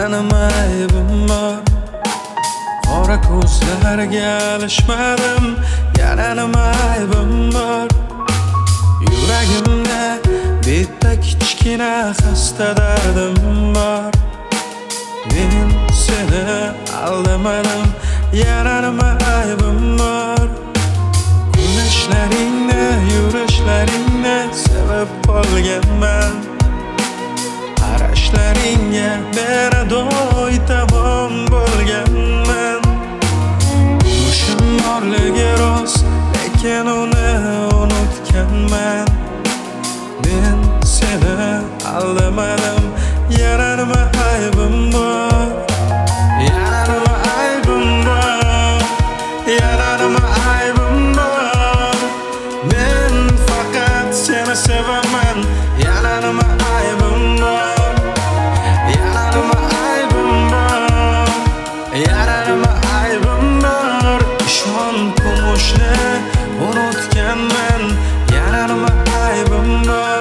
yana nima aybim bor? Qora ko'zlarga alishmadim, yana nima aybim bor? Yuragimda bitta kichkina xasta dardim bor. Men seni aldamadim, yana nima aybim bor? Kulishlaringni, yurishlaringni sevib qolganman. Qarashlaringga beradoy tamom bo'lganman. Turmushim borligi rost, lekin uni unutganman. Men seni aldamadim, yana nima aybim bor? Yana nima aybim bor? Yana nima aybim bor? Men faqat seni sevaman, yana nima aybim bor? Yana nima aybim bor? Yana nima aybim bor? Ishon, kumushni unutganman, yana nima aybim bor?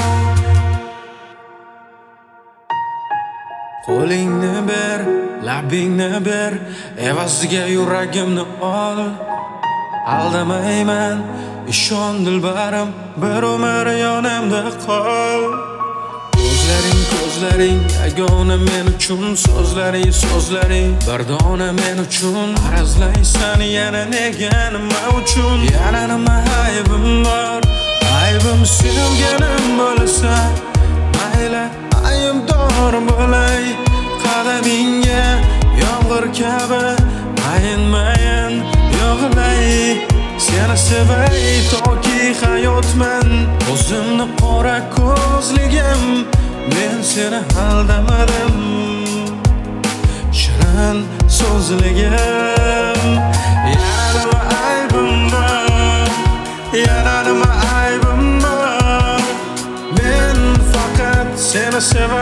Qo'lingni ber, labingni ber, evaziga yuragimni ol. Aldamayman, ishon dilbarim, bir umr yonimda qol. Ko'zlaring yagona men uchun, so'zlaring bir dona men uchun. Arazlaysan yana nega, nima uchun? Yana nima aybim bor? Aybim sevganim bo'lsa, mayli aybdor bo'lay. Qadamingga yomg'ir kabi mayin yog'ilay. Seni sevay toki hayotman, o'zimni qora ko'zligim. Men seni aldamadim, shirin so'zligim. Yana nima aybim bor? Yana nima aybim bor? Men faqat seni sevaman.